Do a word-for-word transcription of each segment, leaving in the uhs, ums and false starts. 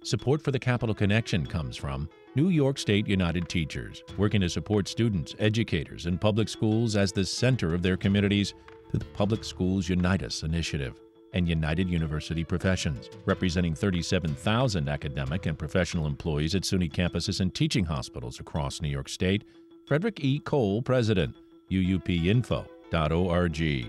Support for the Capital Connection comes from New York State United Teachers, working to support students, educators, and public schools as the center of their communities through the Public Schools Unite Us initiative, and United University Professions, representing thirty-seven thousand academic and professional employees at SUNY campuses and teaching hospitals across New York State. Frederick E. Cole, President, U U P info dot org.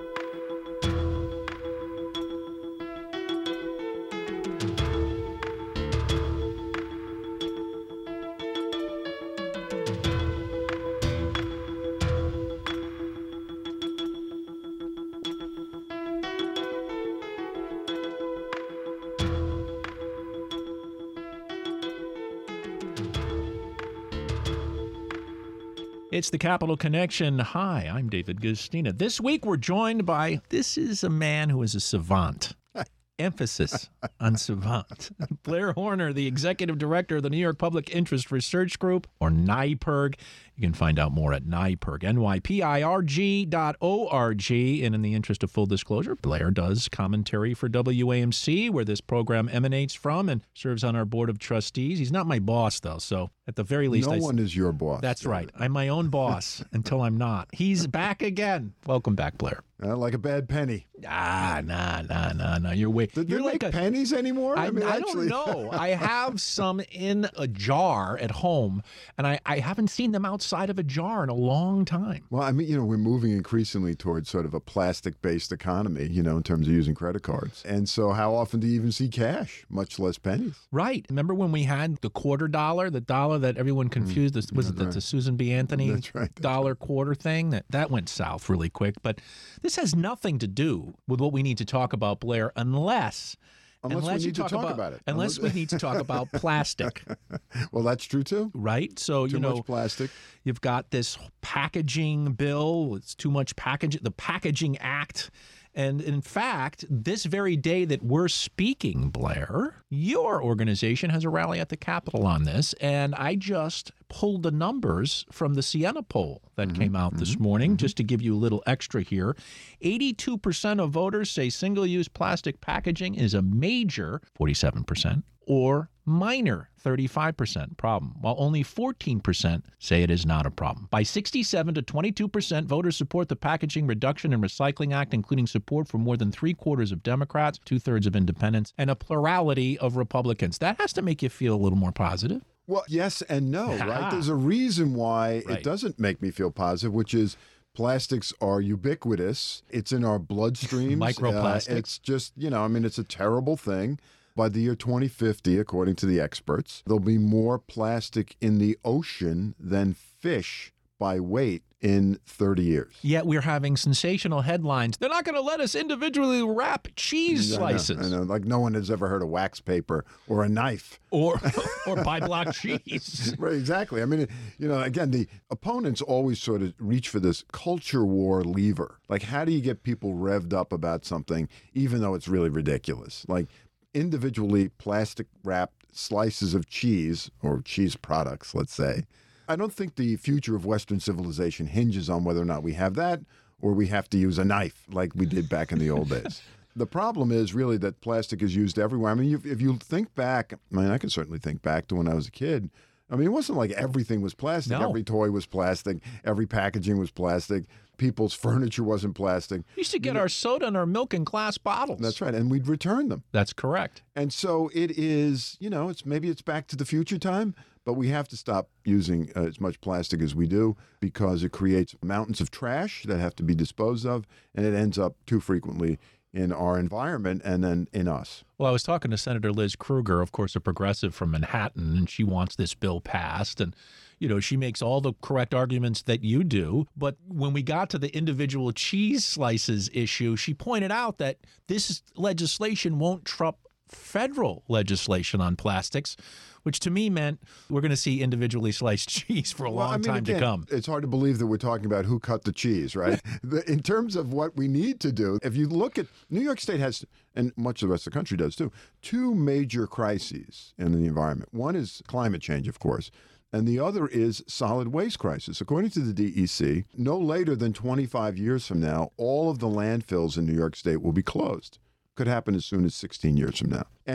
It's the Capital Connection. Hi, I'm David Gustina. This week we're joined by, this is a man who is a savant. Emphasis on savant. Blair Horner, the executive director of the New York Public Interest Research Group, or NYPIRG. You can find out more at NYPIRG, N Y P I R G dot O R G. And in the interest of full disclosure, Blair does commentary for W A M C, where this program emanates from, and serves on our board of trustees. He's not my boss, though, so at the very least... No I, one is your boss. That's David. right. I'm my own boss until I'm not. He's back again. Welcome back, Blair. Uh, like a bad penny. Ah, nah, nah, nah, nah. You're way. Did you're they like make a, pennies anymore? I, mean, I actually. don't know. I have some in a jar at home, and I, I haven't seen them outside of a jar in a long time. Well, I mean, you know, we're moving increasingly towards sort of a plastic-based economy, you know, in terms of using credit cards. And so how often do you even see cash, much less pennies? Right. Remember when we had the quarter dollar, the dollar that everyone confused? Mm, was it the, right. the Susan B. Anthony that's right, that's dollar right. quarter thing? That, that went south really quick. But this has nothing to do with what we need to talk about, Blair, unless... Unless, unless we need you talk to talk about, about it. Unless we need to talk about plastic. Well, that's true, too. Right? So, Too you know, much plastic. You've got this packaging bill. It's too much packaging. The Packaging Act. And in fact, this very day that we're speaking, Blair, your organization has a rally at the Capitol on this. And I just pulled the numbers from the Siena poll that mm-hmm, came out mm-hmm, this morning, mm-hmm. just to give you a little extra here. eighty-two percent of voters say single-use plastic packaging is a major, forty-seven percent, or minor, thirty-five percent problem, while only fourteen percent say it is not a problem. By sixty-seven to twenty-two percent, voters support the Packaging Reduction and Recycling Act, including support from more than three-quarters of Democrats, two-thirds of independents, and a plurality of Republicans. That has to make you feel a little more positive. Well, yes and no, right? There's a reason why right. it doesn't make me feel positive, which is plastics are ubiquitous. It's in our bloodstreams. Microplastics. Uh, it's just, you know, I mean, it's a terrible thing. By the year twenty fifty, according to the experts, there'll be more plastic in the ocean than fish by weight in thirty years. Yet we're having sensational headlines. They're not going to let us individually wrap cheese slices. I know, I know. Like no one has ever heard of wax paper or a knife. Or or bi-block cheese. Right, exactly. I mean, you know, again, the opponents always sort of reach for this culture war lever. Like, how do you get people revved up about something, even though it's really ridiculous? Like, individually plastic wrapped slices of cheese, or cheese products, let's say. I don't think the future of Western civilization hinges on whether or not we have that or we have to use a knife like we did back in the old days. The problem is really that plastic is used everywhere. I mean, if, if you think back, I mean, I can certainly think back to when I was a kid. I mean, it wasn't like everything was plastic. No. Every toy was plastic. Every packaging was plastic. People's furniture wasn't plastic. We used to get you know, our soda and our milk in glass bottles. That's right. And we'd return them. That's correct. And so it is, you know, it's maybe it's back to the future time, but we have to stop using uh, as much plastic as we do because it creates mountains of trash that have to be disposed of, and it ends up too frequently in our environment and then in us. Well, I was talking to Senator Liz Krueger, of course, a progressive from Manhattan, and she wants this bill passed. And, you know, she makes all the correct arguments that you do. But when we got to the individual cheese slices issue, she pointed out that this legislation won't trump federal legislation on plastics, which to me meant we're going to see individually sliced cheese for a well, long I mean, time again, to come. It's hard to believe that we're talking about who cut the cheese, right? the, in terms of what we need to do, if you look at New York State has, and much of the rest of the country does too, two major crises in the environment. One is climate change, of course, and the other is solid waste crisis. According to the D E C, no later than twenty-five years from now, all of the landfills in New York State will be closed. Could happen as soon as sixteen years from now. And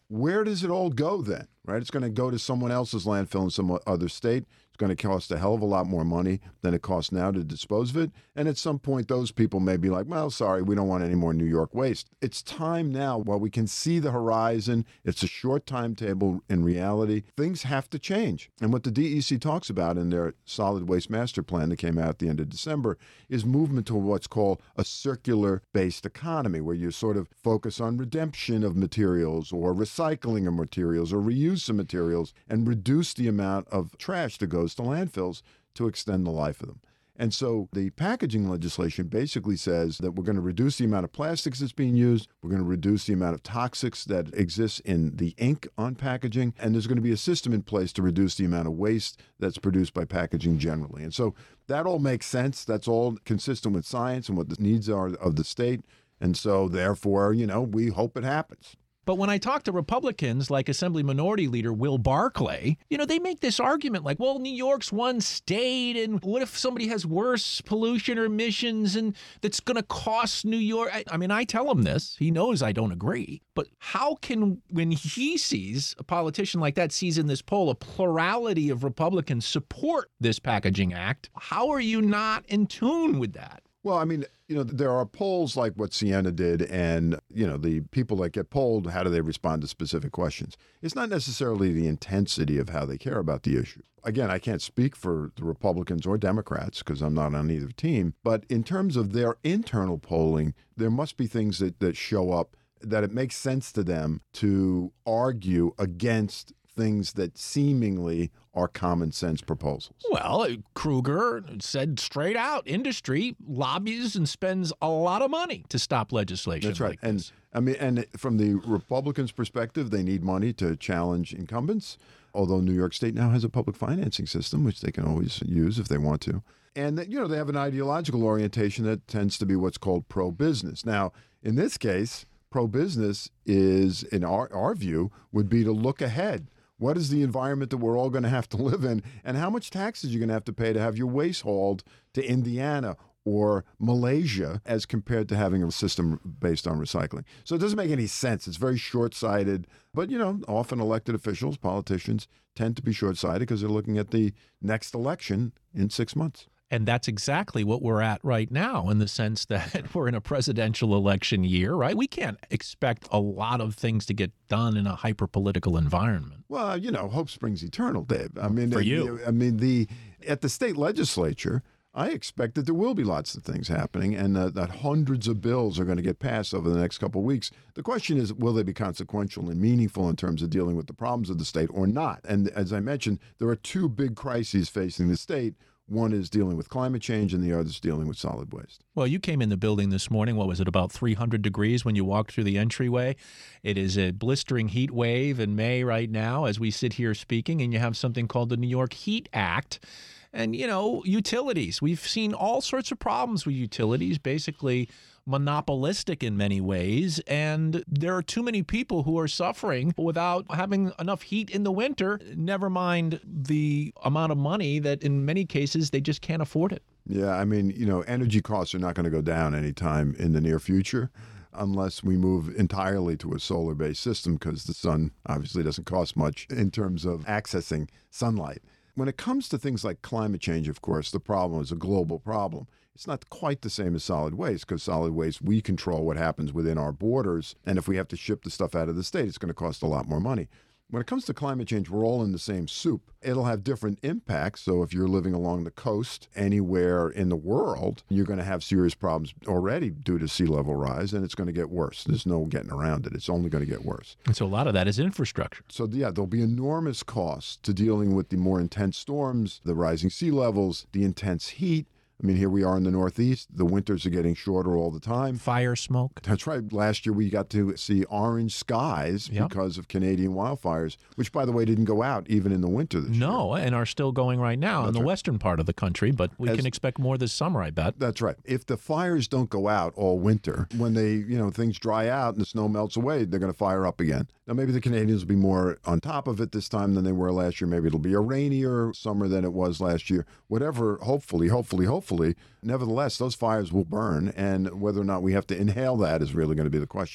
where does it all go then, right? It's going to go to someone else's landfill in some other state. It's going to cost a hell of a lot more money than it costs now to dispose of it. And at some point, those people may be like, well, sorry, we don't want any more New York waste. It's time now, while we can see the horizon, it's a short timetable in reality, things have to change. And what the D E C talks about in their solid waste master plan that came out at the end of December is movement to what's called a circular-based economy, where you sort of focus on redemption of materials or recycling of materials or reuse of materials and reduce the amount of trash that goes to landfills to extend the life of them. And so the packaging legislation basically says that we're going to reduce the amount of plastics that's being used, we're going to reduce the amount of toxics that exists in the ink on packaging, and there's going to be a system in place to reduce the amount of waste that's produced by packaging generally. And so that all makes sense. That's all consistent with science and what the needs are of the state. And so therefore, you know, we hope it happens. But when I talk to Republicans like Assembly Minority Leader Will Barclay, you know, they make this argument like, well, New York's one state, and what if somebody has worse pollution or emissions and that's going to cost New York? I, I mean, I tell him this. He knows I don't agree. But how can, when he sees, a politician like that sees in this poll a plurality of Republicans support this packaging act, how are you not in tune with that? Well, I mean, you know, there are polls like what Siena did, and, you know, the people that get polled, how do they respond to specific questions? It's not necessarily the intensity of how they care about the issue. Again, I can't speak for the Republicans or Democrats because I'm not on either team. But in terms of their internal polling, there must be things that, that show up that it makes sense to them to argue against things that seemingly are common sense proposals. Well, Kruger said straight out, industry lobbies and spends a lot of money to stop legislation. That's right. Like and this. I mean, and from the Republicans' perspective, they need money to challenge incumbents, although New York State now has a public financing system, which they can always use if they want to. And, you know, they have an ideological orientation that tends to be what's called pro-business. Now, in this case, pro-business is, in our, our view, would be to look ahead. What is the environment that we're all going to have to live in? And how much taxes you're going to have to pay to have your waste hauled to Indiana or Malaysia as compared to having a system based on recycling? So it doesn't make any sense. It's very short-sighted. But, you know, often elected officials, politicians, tend to be short-sighted because they're looking at the next election in six months. And that's exactly what we're at right now, in the sense that we're in a presidential election year, right? We can't expect a lot of things to get done in a hyper-political environment. Well, you know, hope springs eternal, Dave. I mean, For you. I mean, the at the state legislature, I expect that there will be lots of things happening and uh, that hundreds of bills are going to get passed over the next couple of weeks. The question is, will they be consequential and meaningful in terms of dealing with the problems of the state or not? And as I mentioned, there are two big crises facing the state. One is dealing with climate change and the other is dealing with solid waste. Well, you came in the building this morning. What was it, about three hundred degrees when you walked through the entryway? It is a blistering heat wave in May right now as we sit here speaking, and you have something called the New York Heat Act. And, you know, utilities. We've seen all sorts of problems with utilities, basically monopolistic in many ways. And there are too many people who are suffering without having enough heat in the winter, never mind the amount of money that in many cases they just can't afford it. Yeah, I mean, you know, energy costs are not going to go down anytime in the near future unless we move entirely to a solar-based system, because the sun obviously doesn't cost much in terms of accessing sunlight. When it comes to things like climate change, of course, the problem is a global problem. It's not quite the same as solid waste, because solid waste, we control what happens within our borders. And if we have to ship the stuff out of the state, it's going to cost a lot more money. When it comes to climate change, we're all in the same soup. It'll have different impacts. So if you're living along the coast anywhere in the world, you're going to have serious problems already due to sea level rise, and it's going to get worse. There's no getting around it. It's only going to get worse. And so a lot of that is infrastructure. So, yeah, there'll be enormous costs to dealing with the more intense storms, the rising sea levels, the intense heat. I mean, here we are in the Northeast. The winters are getting shorter all the time. Fire smoke. That's right. Last year, we got to see orange skies Yep. because of Canadian wildfires, which, by the way, didn't go out even in the winter this year. No, and are still going right now in That's the right. western part of the country, but we As- can expect more this summer, I bet. That's right. If the fires don't go out all winter, when they, you know, things dry out and the snow melts away, they're going to fire up again. Now, maybe the Canadians will be more on top of it this time than they were last year. Maybe it'll be a rainier summer than it was last year. Whatever, hopefully, hopefully, hopefully. Nevertheless, those fires will burn, and whether or not we have to inhale that is really going to be the question.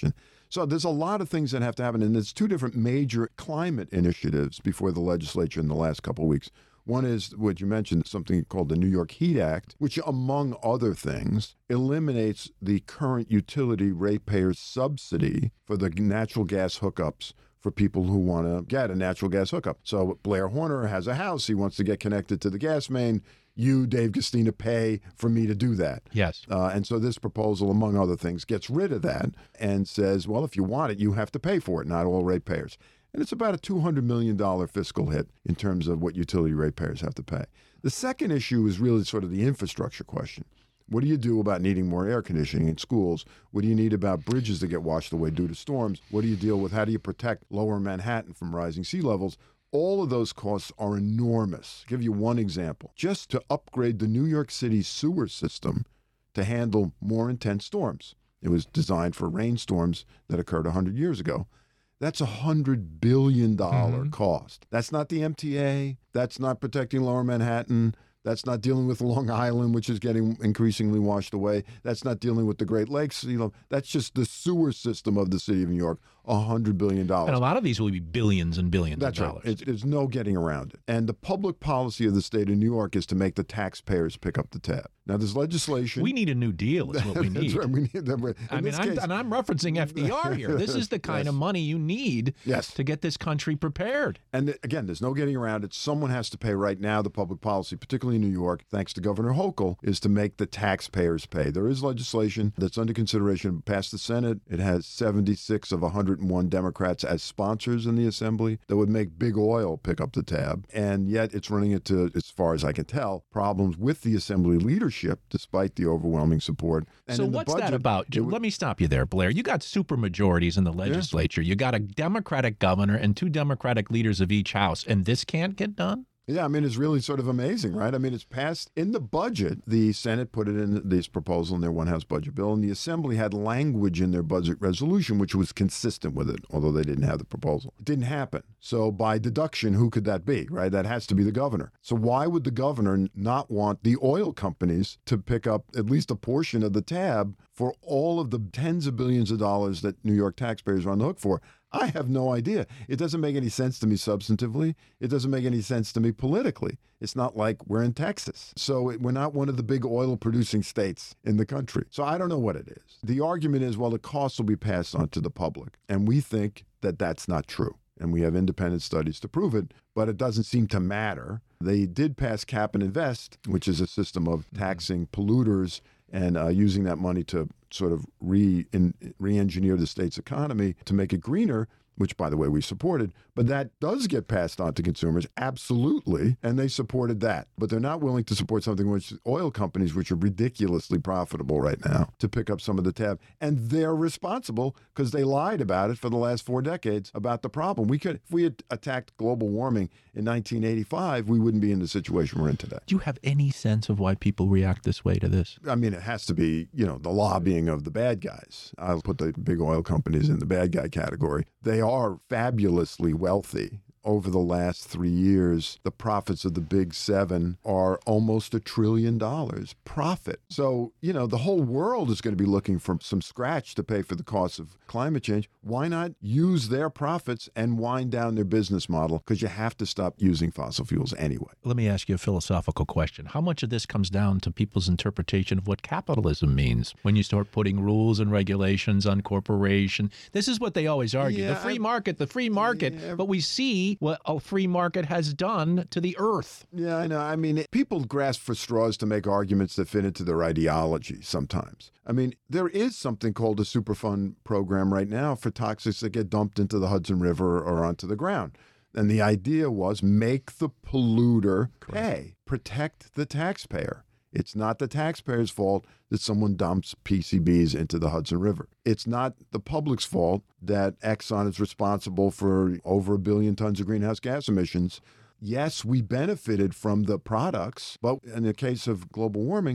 So there's a lot of things that have to happen, and there's two different major climate initiatives before the legislature in the last couple of weeks. One is what you mentioned, something called the New York Heat Act, which, among other things, eliminates the current utility ratepayers subsidy for the natural gas hookups for people who want to get a natural gas hookup. So Blair Horner has a house. He wants to get connected to the gas main. You, Dave Gastina, pay for me to do that. Yes. Uh, and so this proposal, among other things, gets rid of that and says, well, if you want it, you have to pay for it, not all ratepayers. And it's about a two hundred million dollars fiscal hit in terms of what utility ratepayers have to pay. The second issue is really sort of the infrastructure question. What do you do about needing more air conditioning in schools? What do you need about bridges that get washed away due to storms? What do you deal with? How do you protect lower Manhattan from rising sea levels? All of those costs are enormous. I'll give you one example. Just to upgrade the New York City sewer system to handle more intense storms. It was designed for rainstorms that occurred one hundred years ago. That's a one hundred billion dollars mm-hmm. cost. That's not the M T A. That's not protecting lower Manhattan. That's not dealing with Long Island, which is getting increasingly washed away. That's not dealing with the Great Lakes. You know, that's just the sewer system of the city of New York, one hundred billion dollars. And a lot of these will be billions and billions that's of dollars. Right. It, there's no getting around it. And the public policy of the state of New York is to make the taxpayers pick up the tab. Now, there's legislation. We need a new deal is what we need. That's right. We need them. I mean, I'm, and I'm referencing F D R here. This is the kind yes. of money you need yes. to get this country prepared. And th- again, there's no getting around it. Someone has to pay right now. The public policy, particularly in New York, thanks to Governor Hochul, is to make the taxpayers pay. There is legislation that's under consideration, passed the Senate. It has seventy-six of one hundred one Democrats as sponsors in the Assembly that would make big oil pick up the tab. And yet it's running into, as far as I can tell, problems with the Assembly leadership, despite the overwhelming support. And so what's budget, that about? W- Let me stop you there, Blair. You got super majorities in the legislature. Yeah. You got a Democratic governor and two Democratic leaders of each house, and this can't get done? Yeah, I mean, it's really sort of amazing, right? I mean, it's passed in the budget. The Senate put it in this proposal in their one-house budget bill, and the Assembly had language in their budget resolution which was consistent with it, although they didn't have the proposal. It didn't happen. So by deduction, who could that be, right? That has to be the governor. So why would the governor not want the oil companies to pick up at least a portion of the tab for all of the tens of billions of dollars that New York taxpayers are on the hook for? I have no idea. It doesn't make any sense to me substantively. It doesn't make any sense to me politically. It's not like we're in Texas. So it, we're not one of the big oil producing states in the country. So I don't know what it is. The argument is, well, the costs will be passed on to the public. And we think that that's not true. And we have independent studies to prove it, but it doesn't seem to matter. They did pass Cap and Invest, which is a system of taxing polluters and uh, using that money to sort of re in, re-engineer the state's economy to make it greener, which, by the way, we supported. But that does get passed on to consumers, absolutely, and they supported that. But they're not willing to support something which oil companies, which are ridiculously profitable right now, to pick up some of the tab. And they're responsible because they lied about it for the last four decades about the problem. We could, if we had attacked global warming in nineteen eighty-five, we wouldn't be in the situation we're in today. Do you have any sense of why people react this way to this? I mean, it has to be, you know, the lobbying of the bad guys. I'll put the big oil companies in the bad guy category. They are fabulously wealthy. Over the last three years, the profits of the big seven are almost a trillion dollars profit. So, you know, the whole world is going to be looking for some scratch to pay for the costs of climate change. Why not use their profits and wind down their business model? Because you have to stop using fossil fuels anyway. Let me ask you a philosophical question. How much of this comes down to people's interpretation of what capitalism means when you start putting rules and regulations on corporation? This is what they always argue. Yeah, the free I, market, the free market. Yeah. But we see what a free market has done to the earth. Yeah, I know. I mean, people grasp for straws to make arguments that fit into their ideology sometimes. I mean, there is something called a Superfund program right now for toxics that get dumped into the Hudson River or onto the ground. And the idea was make the polluter pay, protect the taxpayer. It's not the taxpayer's fault that someone dumps P C Bs into the Hudson River. It's not the public's fault that Exxon is responsible for over a billion tons of greenhouse gas emissions. Yes, we benefited from the products, but in the case of global warming,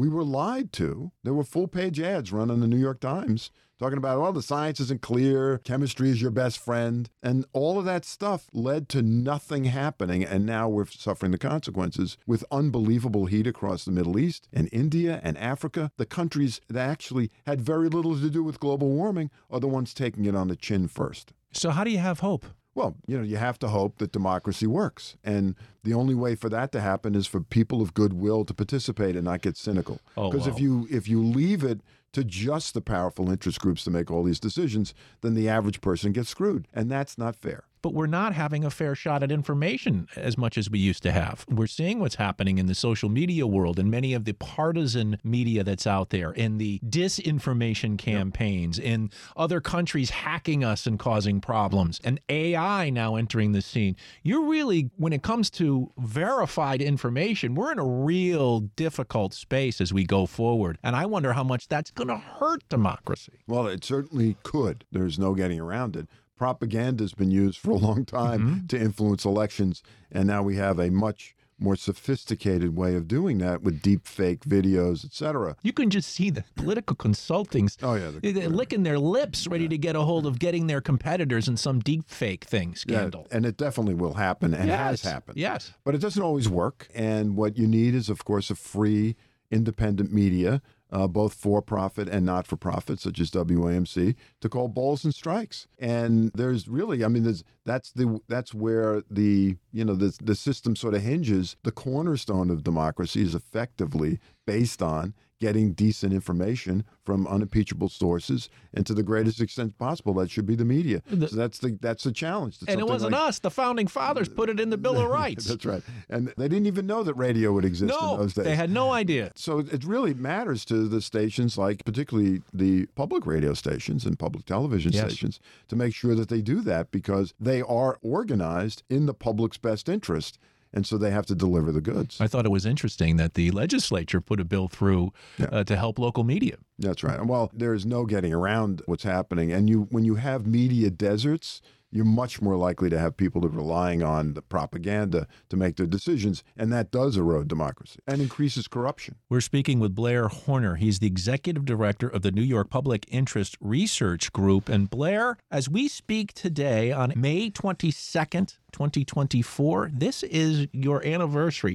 we were lied to. There were full-page ads run on the New York Times talking about, well, the science isn't clear, chemistry is your best friend. And all of that stuff led to nothing happening. And now we're suffering the consequences with unbelievable heat across the Middle East and India and Africa. The countries that actually had very little to do with global warming are the ones taking it on the chin first. So how do you have hope? Well, you know, you have to hope that democracy works. And the only way for that to happen is for people of goodwill to participate and not get cynical. Because Oh, if wow. you if you leave it to just the powerful interest groups to make all these decisions, then the average person gets screwed. And that's not fair. But we're not having a fair shot at information as much as we used to have. We're seeing what's happening in the social media world and many of the partisan media that's out there, in the disinformation campaigns, in other countries hacking us and causing problems, and A I now entering the scene. You're really, when it comes to verified information, we're in a real difficult space as we go forward. And I wonder how much that's going to hurt democracy. Well, it certainly could. There's no getting around it. Propaganda has been used for a long time Mm-hmm. to influence elections, and now we have a much more sophisticated way of doing that with deep fake videos, et cetera. You can just see the political consultings Oh, yeah, the- they're licking their lips, ready to get a hold of getting their competitors in some deep fake thing scandal. Yeah, and it definitely will happen and has Yes, happened. yes. But it doesn't always work. And what you need is, of course, a free, independent media, uh, both for-profit and not-for-profit, such as W A M C, to call balls and strikes. And there's really, I mean, there's, that's the that's where the you know the the system sort of hinges. The cornerstone of democracy is effectively based on getting decent information from unimpeachable sources, and to the greatest extent possible, that should be the media. The- so that's the that's the challenge. That And it something wasn't like- us. The founding fathers put it in the Bill of Rights. That's right. And they didn't even know that radio would exist in No, those days. they had no idea. So it really matters to the stations, like particularly the public radio stations and public television Yes. stations, to make sure that they do that, because they are organized in the public's best interest. And so they have to deliver the goods. I thought it was interesting that the legislature put a bill through uh, to help local media. That's right. Well, there's no getting around what's happening. And you, when you have media deserts, you're much more likely to have people that are relying on the propaganda to make their decisions. And that does erode democracy and increases corruption. We're speaking with Blair Horner. He's the executive director of the New York Public Interest Research Group. And Blair, as we speak today on May twenty-second, twenty twenty-four, this is your anniversary.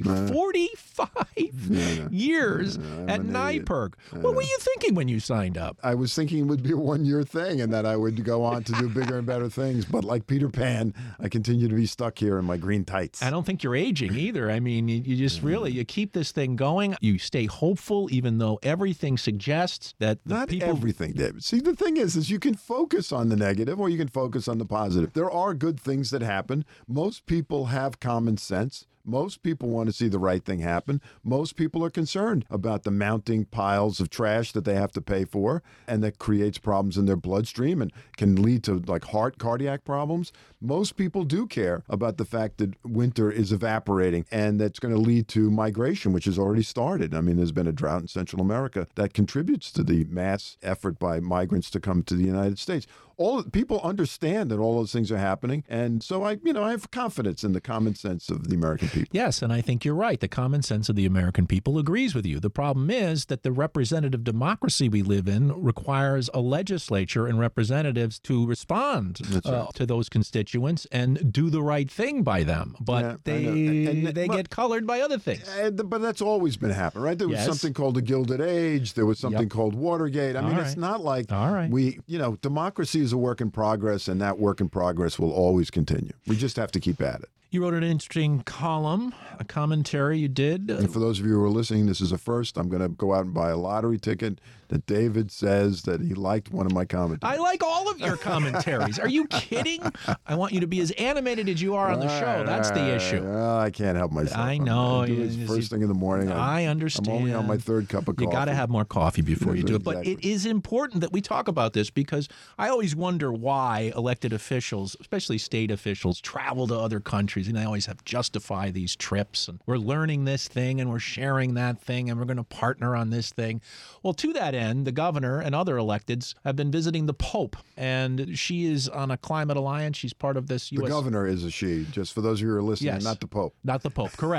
forty-five years I'm at an idiot. NYPIRG. What were you thinking when you signed up? I was thinking it would be a one-year thing and that I would go on to do bigger and better things. But like Peter Pan, I continue to be stuck here in my green tights. I don't think you're aging either. I mean, you, you just really, you keep this thing going. You stay hopeful, even though everything suggests that the Not people... everything, David. See, the thing is, is you can focus on the negative or you can focus on the positive. There are good things that happen. Most people have common sense. Most people want to see the right thing happen. Most people are concerned about the mounting piles of trash that they have to pay for, and that creates problems in their bloodstream and can lead to like heart, cardiac problems. Most people do care about the fact that winter is evaporating, and that's going to lead to migration, which has already started. I mean, there's been a drought in Central America that contributes to the mass effort by migrants to come to the United States. All people understand that all those things are happening, and so I, you know, I have confidence in the common sense of the American people. Yes, and I think you're right. The common sense of the American people agrees with you. The problem is that the representative democracy we live in requires a legislature and representatives to respond That's uh, right. to those constituents and do the right thing by them. But Yeah, I they know. And- and- they well- get colored by other things. And, but that's always been happening, right? There was Yes. something called the Gilded Age. There was something Yep. called Watergate. I All mean, right. it's not like All right. we, you know, democracy is a work in progress, and that work in progress will always continue. We just have to keep at it. You wrote an interesting column, a commentary you did. And for those of you who are listening, this is a first. I'm going to go out and buy a lottery ticket that David says that he liked one of my commentaries. I like all of your commentaries. Are you kidding? I want you to be as animated as you are on the show. That's the issue. Well, I can't help myself. I I'm- know. I do You- this you first see- thing in the morning. I'm- I understand. I'm only on my third cup of coffee. You got to have more coffee before you do it. But it Exactly. is important that we talk about this because I always wonder why elected officials, especially state officials, travel to other countries and they always have to justify these trips. And we're learning this thing and we're sharing that thing and we're going to partner on this thing. Well, to that end, the governor and other electeds have been visiting the Pope, and she is on a climate alliance. She's part of this U The S governor is a she, just for those of you who are listening, Yes. not the Pope. Not the Pope, correct.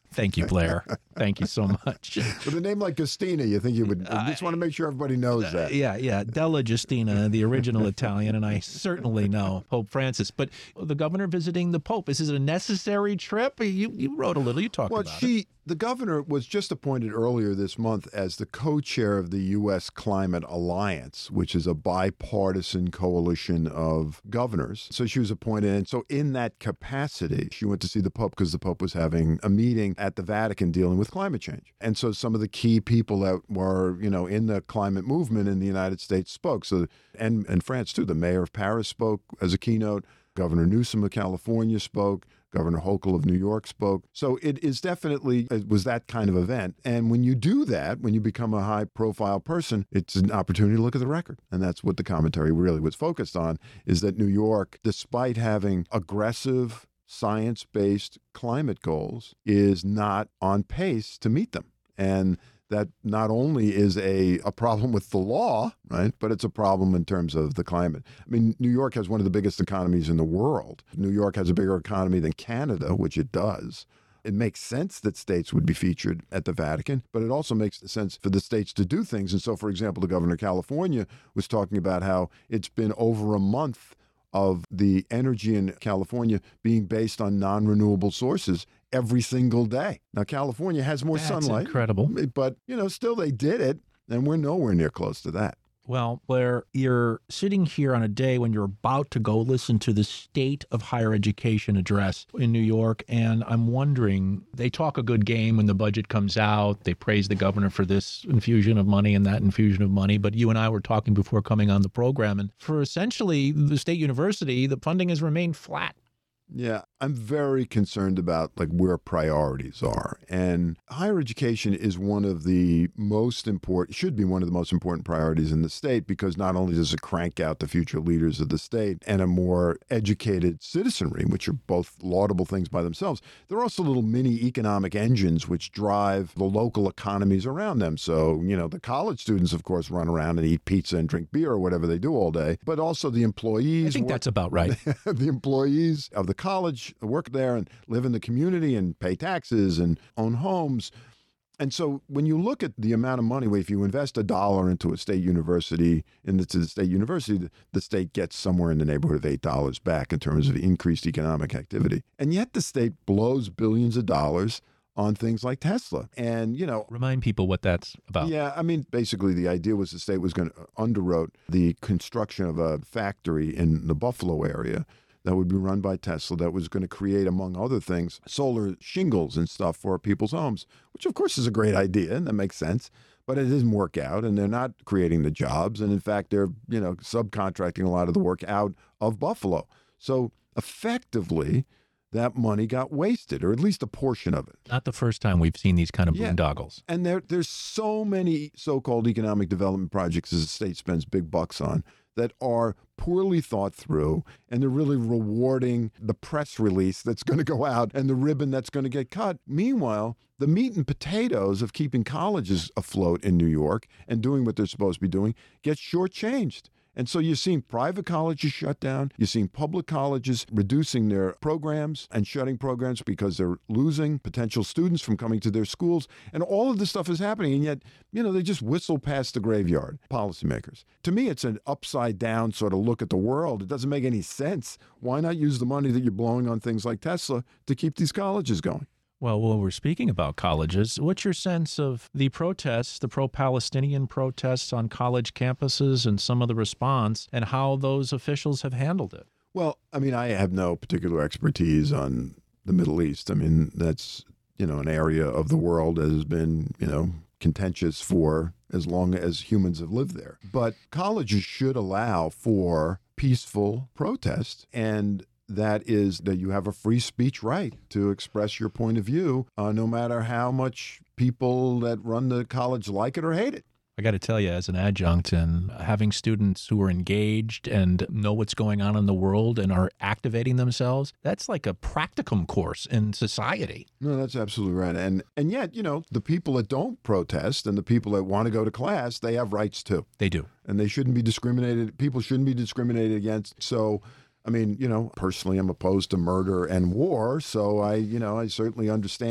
Thank you, Blair. Thank you so much. With a name like Justina, you think you would, I just want to make sure everybody knows that. Yeah, yeah. Della Justina, the original Italian, and I certainly know Pope Francis. But the governor visiting the Pope, is it a necessary trip? You you wrote a little, you talked well, about she, it. The governor was just appointed earlier this month as the co-chair of the U S Climate Alliance, which is a bipartisan coalition of governors. So she was appointed. And so in that capacity, she went to see the Pope because the Pope was having a meeting at the Vatican dealing with climate change. And so some of the key people that were, you know, in the climate movement in the United States spoke. So, and, and France too, the mayor of Paris spoke as a keynote. Governor Newsom of California spoke. Governor Hochul of New York spoke. So it is definitely, it was that kind of event. And when you do that, when you become a high profile person, it's an opportunity to look at the record. And that's what the commentary really was focused on, is that New York, despite having aggressive science-based climate goals, is not on pace to meet them. And that not only is a, a problem with the law, right, but it's a problem in terms of the climate. I mean, New York has one of the biggest economies in the world. New York has a bigger economy than Canada, which it does. It makes sense that states would be featured at the Vatican, but it also makes sense for the states to do things. And so, for example, the governor of California was talking about how it's been over a month of the energy in California being based on non-renewable sources every single day. Now, California has more That's sunlight. incredible. But, you know, still they did it, and we're nowhere near close to that. Well, Blair, you're sitting here on a day when you're about to go listen to the State of Higher Education address in New York, and I'm wondering, they talk a good game when the budget comes out. They praise the governor for this infusion of money and that infusion of money, but you and I were talking before coming on the program, and for essentially the state university, the funding has remained flat. Yeah, I'm very concerned about like where priorities are. And higher education is one of the most important, should be one of the most important priorities in the state, because not only does it crank out the future leaders of the state and a more educated citizenry, which are both laudable things by themselves, they're also little mini economic engines which drive the local economies around them. So, you know, the college students, of course, run around and eat pizza and drink beer or whatever they do all day, but also the employees. I think work, that's about right. the employees of the college work there and live in the community and pay taxes and own homes. And so when you look at the amount of money, if you invest a dollar into a state university, into the state university, the state gets somewhere in the neighborhood of eight dollars back in terms of increased economic activity. And yet the state blows billions of dollars on things like Tesla. And, you know, remind people what that's about. Yeah, I mean, basically the idea was the state was going to underwrote the construction of a factory in the Buffalo area that would be run by Tesla that was going to create, among other things, solar shingles and stuff for people's homes, which of course is a great idea and that makes sense, but it doesn't work out and they're not creating the jobs. And in fact, they're, you know, subcontracting a lot of the work out of Buffalo. So effectively, that money got wasted, or at least a portion of it. Not the first time we've seen these kind of Yeah. boondoggles. And there, there's so many so-called economic development projects as the state spends big bucks on that are poorly thought through, and they're really rewarding the press release that's going to go out and the ribbon that's going to get cut. Meanwhile, the meat and potatoes of keeping colleges afloat in New York and doing what they're supposed to be doing gets shortchanged. And so you're seeing private colleges shut down. You're seeing public colleges reducing their programs and shutting programs because they're losing potential students from coming to their schools. And all of this stuff is happening. And yet, you know, they just whistle past the graveyard, policymakers. To me, it's an upside down sort of look at the world. It doesn't make any sense. Why not use the money that you're blowing on things like Tesla to keep these colleges going? Well, while we're speaking about colleges, what's your sense of the protests, the pro-Palestinian protests on college campuses and some of the response, and how those officials have handled it? Well, I mean, I have no particular expertise on the Middle East. I mean, that's, you know, an area of the world that has been, you know, contentious for as long as humans have lived there. But colleges should allow for peaceful protest, and that is that you have a free speech right to express your point of view, uh, no matter how much people that run the college like it or hate it. I got to tell you, as an adjunct and having students who are engaged and know what's going on in the world and are activating themselves, that's like a practicum course in society. No, that's absolutely right. And and yet, you know, the people that don't protest and the people that want to go to class, they have rights too. They do. And they shouldn't be discriminated. People shouldn't be discriminated against. So, I mean, you know, personally, I'm opposed to murder and war. So I, you know, I certainly understand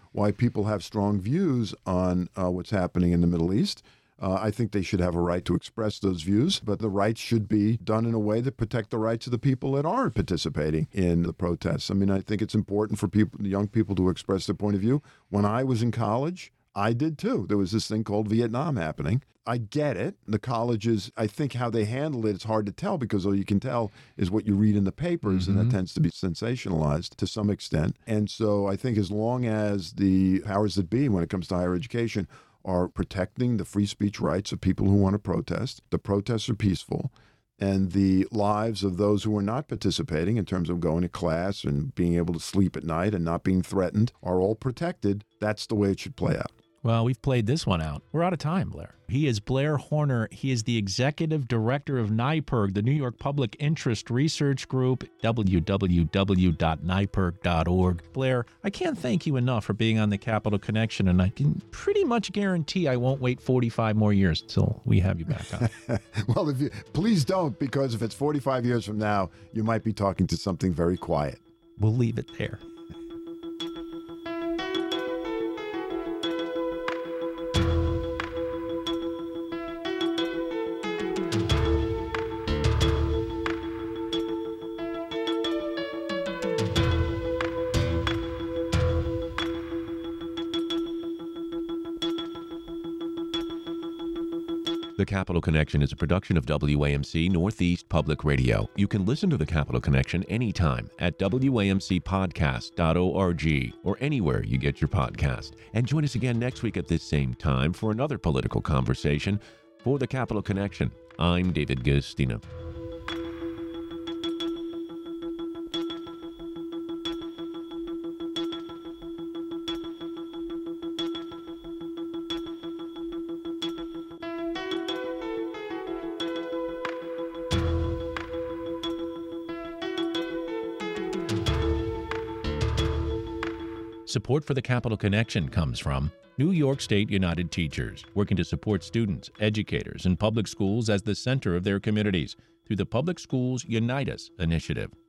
why people have strong views on uh, what's happening in the Middle East. Uh, I think they should have a right to express those views, but the rights should be done in a way that protect the rights of the people that aren't participating in the protests. I mean, I think it's important for people, young people, to express their point of view. When I was in college, I did too. There was this thing called Vietnam happening. I get it. The colleges, I think how they handle it, it's hard to tell because all you can tell is what you read in the papers, mm-hmm. and that tends to be sensationalized to some extent. And so I think as long as the powers that be, when it comes to higher education, are protecting the free speech rights of people who want to protest, the protests are peaceful, and the lives of those who are not participating in terms of going to class and being able to sleep at night and not being threatened are all protected, that's the way it should play out. Well, we've played this one out. We're out of time, Blair. He is Blair Horner. He is the executive director of NYPIRG, the New York Public Interest Research Group, w w w dot N Y P I R G dot org. Blair, I can't thank you enough for being on the Capital Connection, and I can pretty much guarantee I won't wait forty-five more years until we have you back on. Well, if you, please don't, because if it's forty-five years from now, you might be talking to something very quiet. We'll leave it there. The Capital Connection is a production of W A M C Northeast Public Radio. You can listen to The Capital Connection anytime at W A M C podcast dot org or anywhere you get your podcast. And join us again next week at this same time for another political conversation. For The Capital Connection, I'm David Guistina. Support for the Capital Connection comes from New York State United Teachers, working to support students, educators, and public schools as the center of their communities through the Public Schools Unite Us initiative.